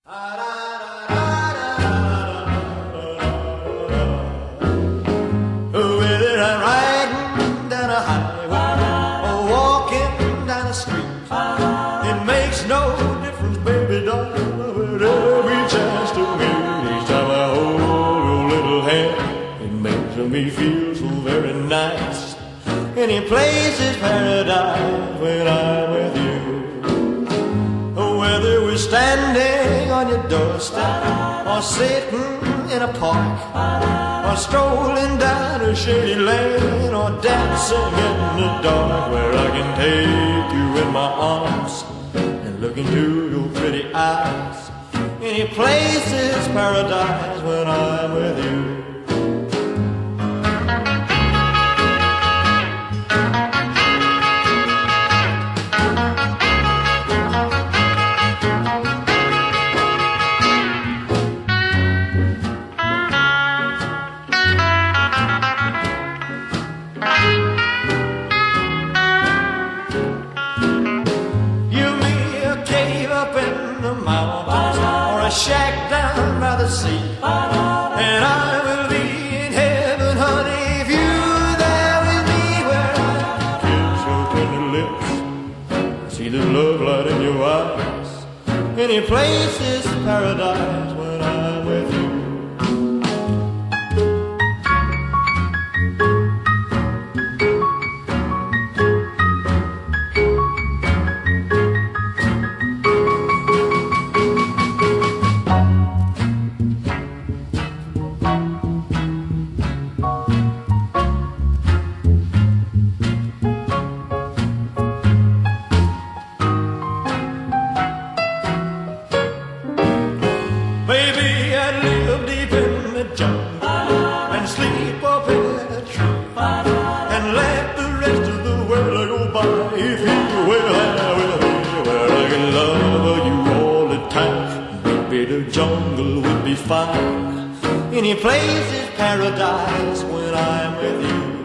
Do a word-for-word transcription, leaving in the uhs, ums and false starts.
Whether I'm riding down a highway or walking down a street, it makes no difference, baby doll, whatever chance to meet. Each time I hold your little hand, it makes me feel so very nice. Any place is paradise when I'm with you. Whether we're standing on your doorstep or sitting in a park or strolling down a shady lane or dancing in the dark, where I can take you in my arms and look into your pretty eyes. Any place is paradise when I'm with you. Or a shack down by the sea, and I will be in heaven, honey, if you're there with me, where I kiss your tender lips, see the love light in your eyes. Any place is paradise when I'm with you. Maybe I'd live deep in the jungle and sleep up in a tree and let the rest of the world go by if you will have with me, where I can love you all the time. Maybe the jungle would be fine. Any place is paradise when I'm with you.